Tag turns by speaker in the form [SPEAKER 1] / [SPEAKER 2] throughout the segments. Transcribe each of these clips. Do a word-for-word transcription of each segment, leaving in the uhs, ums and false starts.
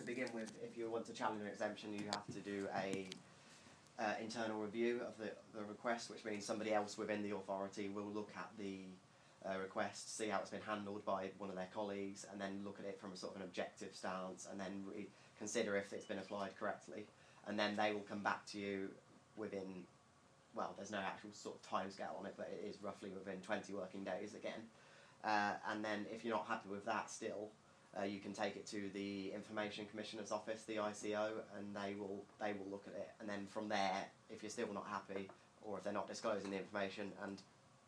[SPEAKER 1] begin with, if you want to challenge an exemption, you have to do a uh, internal review of the, the request, which means somebody else within the authority will look at the uh, request, see how it's been handled by one of their colleagues, and then look at it from a sort of an objective stance, and then re- consider if it's been applied correctly. And then they will come back to you within, well, there's no actual sort of timescale on it, but it is roughly within twenty working days again. Uh, and then if you're not happy with that still, uh, you can take it to the Information Commissioner's Office, the I C O, and they will they will look at it. And then from there, if you're still not happy, or if they're not disclosing the information, and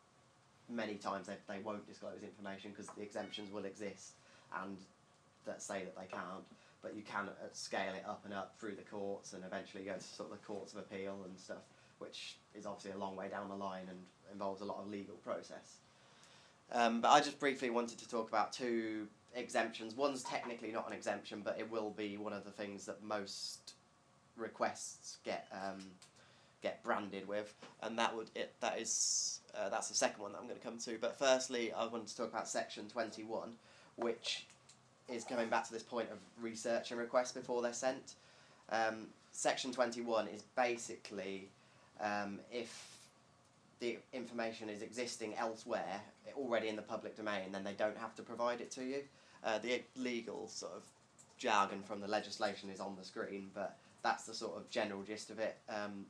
[SPEAKER 1] many times they, they won't disclose information because the exemptions will exist and that say that they can't, but you can uh, scale it up and up through the courts and eventually go to sort of the courts of appeal and stuff, which is obviously a long way down the line and involves a lot of legal process. Um, but I just briefly wanted to talk about two exemptions. One's technically not an exemption, but it will be one of the things that most requests get um, get branded with, and that would it. That is uh, that's the second one that I'm going to come to. But firstly, I wanted to talk about Section twenty-one, which is coming back to this point of researching requests before they're sent. Um, Section twenty-one is basically um, if the information is existing elsewhere, already in the public domain, then they don't have to provide it to you. Uh, the legal sort of jargon from the legislation is on the screen, but that's the sort of general gist of it. Um,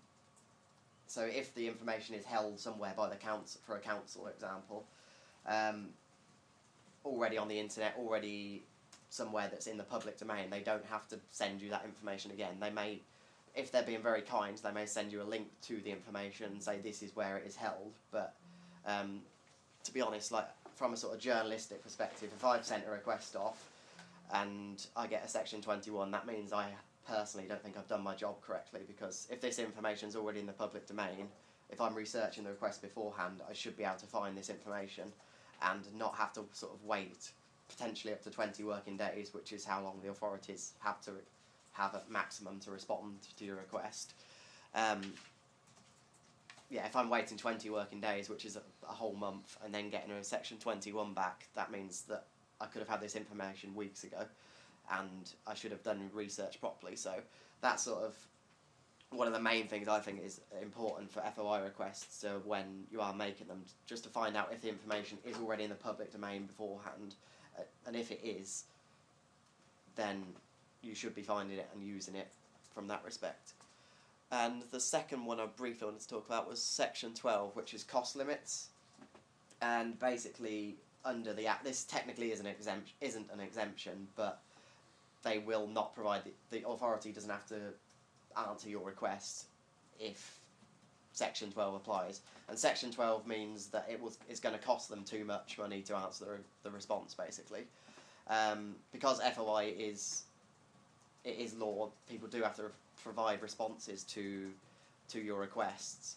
[SPEAKER 1] so if the information is held somewhere by the council, for a council example, um, already on the internet, already somewhere that's in the public domain, they don't have to send you that information again. They may, if they're being very kind, they may send you a link to the information and say this is where it is held. But um, to be honest, like from a sort of journalistic perspective, if I've sent a request off and I get a Section twenty-one, that means I personally don't think I've done my job correctly, because if this information is already in the public domain, if I'm researching the request beforehand, I should be able to find this information and not have to sort of wait potentially up to twenty working days, which is how long the authorities have to have at maximum to respond to your request. Um, yeah, if I'm waiting twenty working days, which is a, a whole month, and then getting a Section twenty-one back, that means that I could have had this information weeks ago, and I should have done research properly. So that's sort of one of the main things I think is important for F O I requests, uh, when you are making them, just to find out if the information is already in the public domain beforehand, uh, and if it is, then you should be finding it and using it from that respect. And the second one I briefly wanted to talk about was Section twelve, which is cost limits. And basically, under the Act, this technically isn't an exemption, isn't an exemption, but they will not provide, the, the authority doesn't have to answer your request if Section twelve applies. And Section twelve means that it was it's going to cost them too much money to answer the, the response, basically. Um, because F O I is it is law, people do have to re- provide responses to to your requests.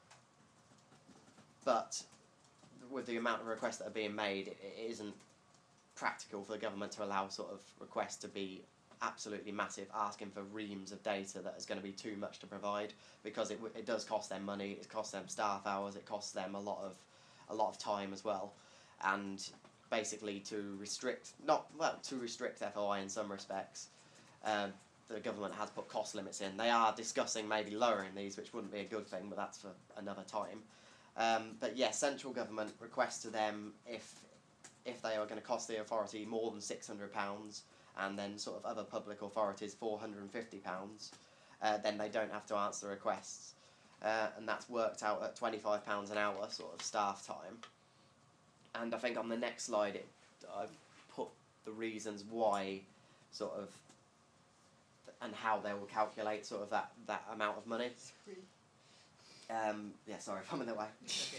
[SPEAKER 1] But with the amount of requests that are being made, it, it isn't practical for the government to allow sort of requests to be absolutely massive, asking for reams of data that is going to be too much to provide, because it it does cost them money, it costs them staff hours, it costs them a lot of a lot of time as well. And basically to restrict not well to restrict F O I in some respects, uh, the government has put cost limits in. They are discussing maybe lowering these, which wouldn't be a good thing, but that's for another time. Um, but yeah, central government requests to them, if if they are going to cost the authority more than six hundred pounds, and then sort of other public authorities four hundred fifty pounds, uh, then they don't have to answer the requests. Uh, and that's worked out at twenty-five pounds an hour sort of staff time. And I think on the next slide it, I've put the reasons why, sort of, and how they will calculate sort of that, that amount of money. Um, yeah, sorry if I'm in the way.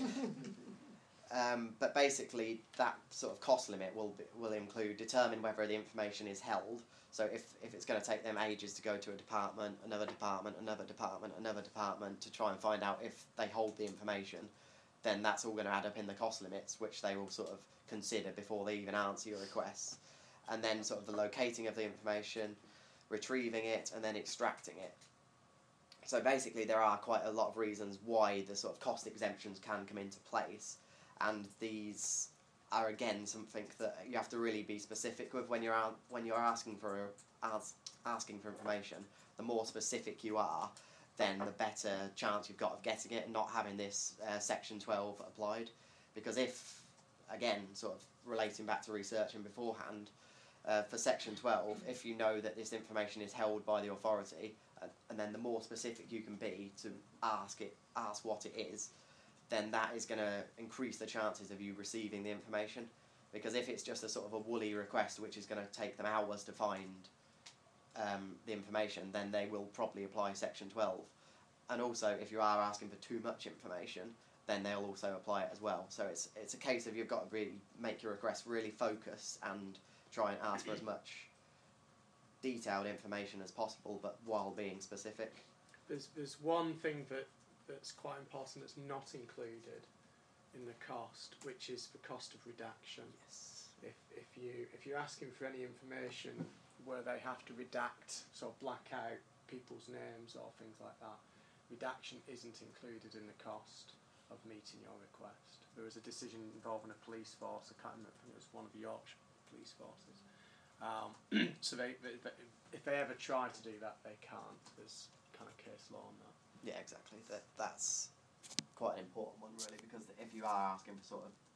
[SPEAKER 1] Um, but basically, that sort of cost limit will be, will include determine whether the information is held. So if, if it's going to take them ages to go to a department, another department, another department, another department to try and find out if they hold the information, then that's all going to add up in the cost limits, which they will sort of consider before they even answer your requests. And then sort of the locating of the information, retrieving it, and then extracting it. So basically, there are quite a lot of reasons why the sort of cost exemptions can come into place. And these are again something that you have to really be specific with when you're out, when you're asking for as, asking for information. The more specific you are, then the better chance you've got of getting it and not having this uh, Section twelve applied. Because if, again, sort of relating back to researching beforehand, uh, for Section twelve, if you know that this information is held by the authority, uh, and then the more specific you can be to ask it, ask what it is, then that is going to increase the chances of you receiving the information. Because if it's just a sort of a woolly request which is going to take them hours to find um, the information, then they will probably apply Section twelve. And also, if you are asking for too much information, then they'll also apply it as well. So it's it's a case of you've got to really make your request really focus and try and ask for as much detailed information as possible, but while being specific.
[SPEAKER 2] There's there's one thing that that's quite important that's not included in the cost, which is the cost of redaction.
[SPEAKER 1] Yes.
[SPEAKER 2] If if you if you're asking for any information where they have to redact, sort of black out people's names or things like that, redaction isn't included in the cost of meeting your request. There was a decision involving a police force. I can't remember. I think it was one of the Yorkshire police forces. Um, so they, they, they, if they ever try to do that, they can't. There's kind of case law on that.
[SPEAKER 1] Yeah, exactly. That that's quite an important one, really, because if you are asking for sort of